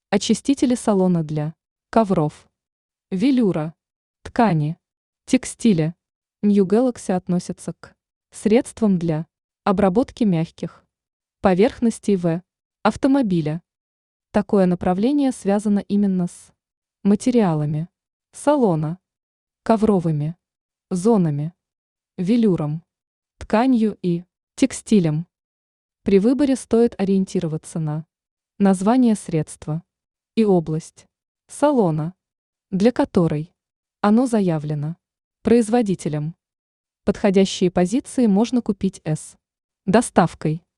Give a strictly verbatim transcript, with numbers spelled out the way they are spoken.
очистители салона для ковров, велюра, ткани, текстиля. New Galaxy относится к средствам для обработки мягких поверхностей в автомобиля. Такое направление связано именно с материалами салона, ковровыми зонами, велюром, тканью и текстилем. При выборе стоит ориентироваться на название средства и область салона, для которой оно заявлено производителем. Подходящие позиции можно купить с доставкой.